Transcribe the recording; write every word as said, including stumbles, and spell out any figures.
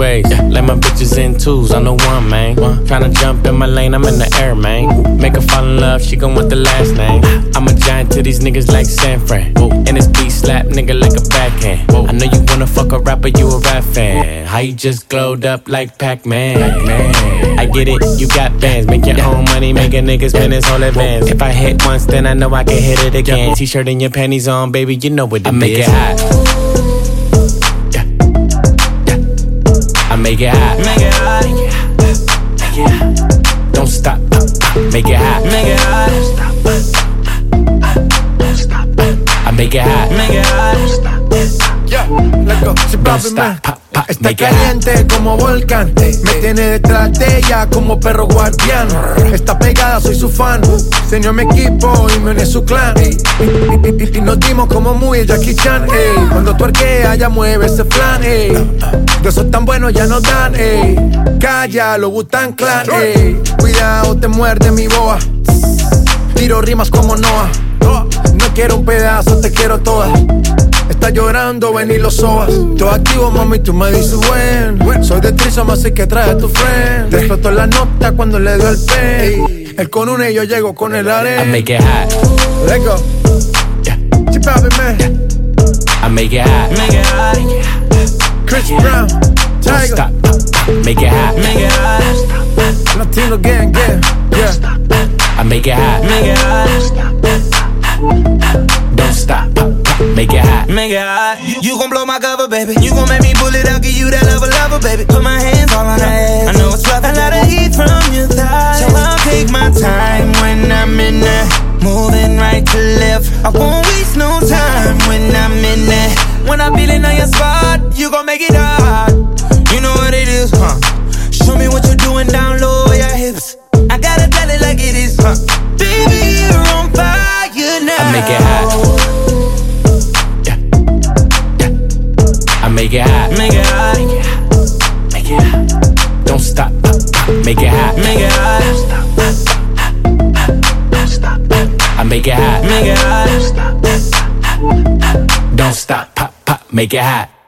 ways. Yeah. Let my bitches in twos, I'm the one, man. One. Tryna jump in my lane, I'm in the air, man. Make her fall in love, she gon' want the last name. I'm a giant to these niggas like San Fran. Whoa. And this beat slap nigga like a backhand. Whoa. I know you wanna fuck a rapper, you a rap fan. How you just glowed up like Pac-Man? Pac-Man. I get it, you got bands. Make your yeah. own money, make a nigga spend his whole advance. If I hit once, then I know I can hit it again. Yeah. T-shirt and your panties on, baby, you know what it I make is. It hot. Yeah. Yeah. I make it hot. Make it hot. Make it hot. Don't stop. Make it hot. Make it hot. Don't stop. Don't stop. I make it hot. Make it hot. Don't stop. Yeah, let's go. Si papi me está caliente como volcán, me tiene detrás de ella como perro guardián. Está pegada, soy su fan. Se unió a mi equipo y me uní a su clan. Y, y, y, y nos dimos como muy el Jackie Chan. Ey. Cuando tuerquea ya mueve ese flan. Ey. De esos tan buenos ya no dan. Ey. Calla, lo Wu-Tang Clan. Ey. Cuidado, te muerde mi boa. Tiro rimas como Noah. No quiero un pedazo, te quiero toda. Está llorando, ven y lo sobas. Todo activo, mami, tú me dices buen. Soy de Trisom, así que trae a tu friend. Te explotó la nota cuando le dio el pen. Él con una y yo llego con el arena. I make it hot. Let's go. Yeah. Chip out, man. Yeah. I make it hot. Make it hot. Chris yeah. Brown. Don't stop. Make it hot. Make it hot. Latino gang, gang. Yeah. I make it hot. Make it hot. Don't stop. Make it hot. Make it hot. You gon' blow my cover, baby. You gon' make me pull it out, give you that lover, lover, baby. Put my hands all on her ass. I know it's rough. A lot of heat from your thighs, so I'll take my time when I'm in there. Moving right to left. I won't waste no time when I'm in there. When I'm feeling on your spot, you gon' make it hard. You know what it is, huh? Show me what you're doing down low, your hips. I gotta tell it like it is, huh? Baby, you're on fire now. I make it hot. I make it hot. Make it hot. Make it hot. Don't stop. Make it hot. Make it hot. Don't stop. I make it hot. Make it hot. Don't stop. Pop, pop. Make it hot.